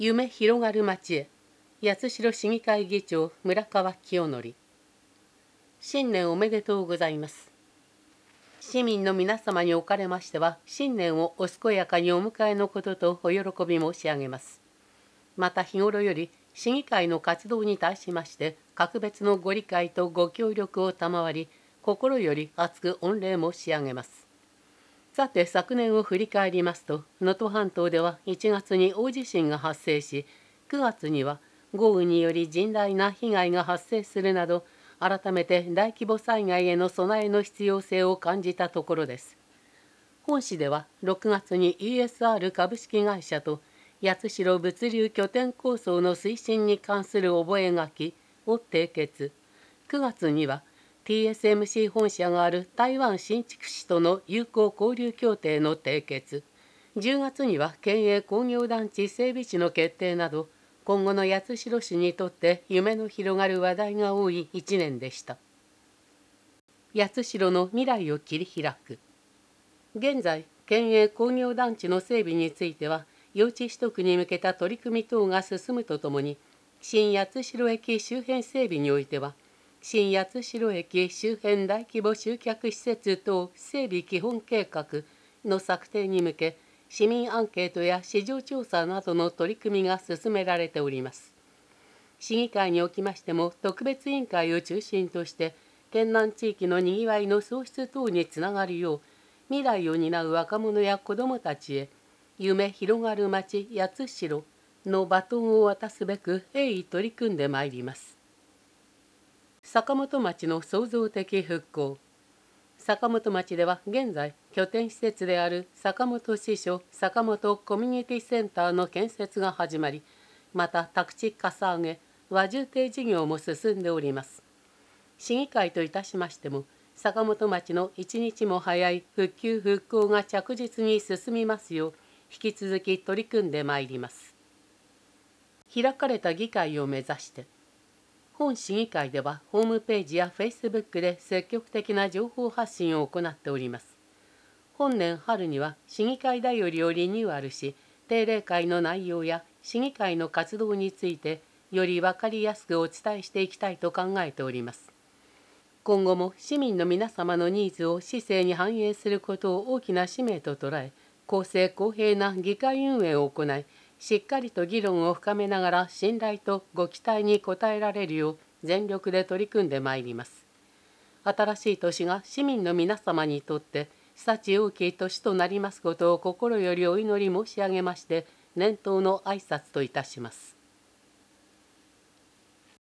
夢広がる町へ。八代市議会議長村川清則。新年おめでとうございます。市民の皆様におかれましては、新年をお健やかにお迎えのこととお喜び申し上げます。また日頃より市議会の活動に対しまして格別のご理解とご協力を賜り、心より厚く御礼申し上げます。さて、昨年を振り返りますと、能登半島では1月に大地震が発生し、9月には豪雨により甚大な被害が発生するなど、改めて大規模災害への備えの必要性を感じたところです。本市では6月に ESR 株式会社と八代物流拠点構想の推進に関する覚書を締結。9月にはTSMC 本社がある台湾新竹市との友好交流協定の締結、10月には県営工業団地整備地の決定など、今後の八代市にとって夢の広がる話題が多い1年でした。八代の未来を切り開く。現在、県営工業団地の整備については、用地取得に向けた取り組み等が進むとともに、新八代駅周辺整備においては、新八代駅周辺大規模集客施設等整備基本計画の策定に向け、市民アンケートや市場調査などの取り組みが進められております。市議会におきましても、特別委員会を中心として、県南地域のにぎわいの創出等につながるよう、未来を担う若者や子どもたちへ、夢広がる町八代のバトンを渡すべく鋭意取り組んでまいります。坂本町の創造的復興。坂本町では現在、拠点施設である坂本支所坂本コミュニティセンターの建設が始まり、また宅地かさ上げ、和住邸事業も進んでおります。市議会といたしましても、坂本町の一日も早い復旧復興が着実に進みますよう、引き続き取り組んでまいります。開かれた議会を目指して。本市議会ではホームページやフェイスブックで積極的な情報発信を行っております。本年春には市議会だよりをリニューアルし、定例会の内容や市議会の活動についてより分かりやすくお伝えしていきたいと考えております。今後も市民の皆様のニーズを市政に反映することを大きな使命と捉え、公正公平な議会運営を行い、しっかりと議論を深めながら信頼とご期待に応えられるよう全力で取り組んでまいります。新しい年が市民の皆様にとって幸大きい年となりますことを心よりお祈り申し上げまして、年頭の挨拶といたします。